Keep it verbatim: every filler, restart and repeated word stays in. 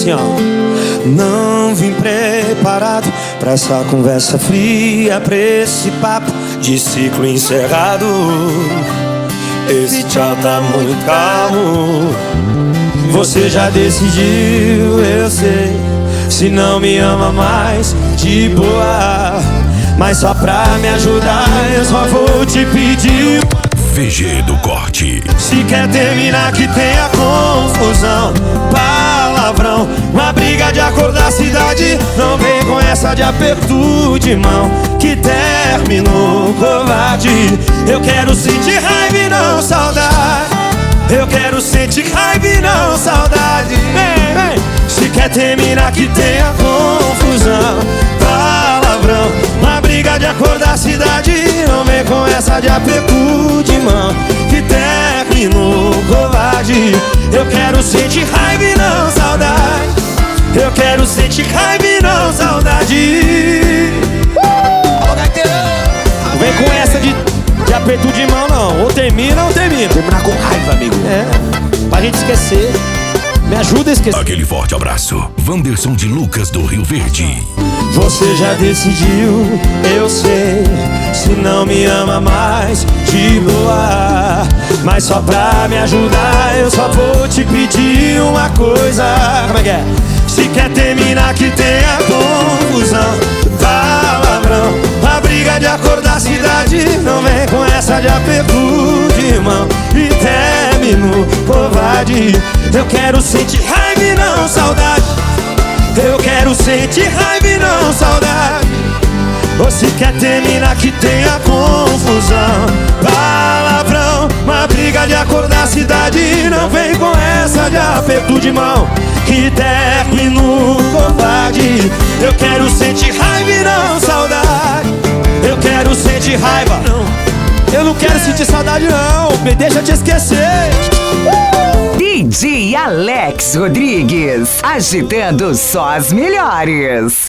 assim, ó. Não vim preparado pra essa conversa fria, pra esse papo de ciclo encerrado. Esse tchau tá muito calmo. Você já decidiu, eu sei. Se não me ama mais, de boa. Mas só pra me ajudar, eu só vou te pedir. V G do Corte. Se quer terminar que tenha confusão, palavrão, uma briga de acordar a cidade. Não vem com essa de aperto de mão, que terminou covarde. Eu quero sentir raiva e não saudade. Eu quero sentir raiva e não saudade. Vem, vem. Se quer terminar que tenha confusão, palavrão, uma briga de acordar a cidade. Não vem com essa de aperto de mão, que terminou covarde. Eu quero sentir raiva e não saudade. Eu quero sentir raiva e não saudade. Não vem com essa de, de aperto de mão não. Ou termina ou termina. Terminar com raiva, amigo. É, pra gente esquecer. Me ajuda a esquecer. Aquele forte abraço. Wanderson de Lucas do Rio Verde. Você já decidiu, eu sei. Se não me ama mais, de boa. Mas só pra me ajudar, eu só vou te pedir uma coisa. Como é que é? Se quer terminar que tenha confusão, palavrão, a briga de acordar a cidade. Não vem com essa de aperto de mão, e termino covarde. Eu quero sentir raiva e não saudade. Eu quero sentir raiva e não saudade. Ou se quer terminar que tenha confusão, palavrão, uma briga de acordar a cidade. Não vem com essa de aperto de mão, que termino covarde. Eu quero sentir raiva e não saudade. Eu quero sentir raiva. Eu não quero sentir saudade não. Me deixa te esquecer. D J Alex Rodrigues, agitando só as melhores.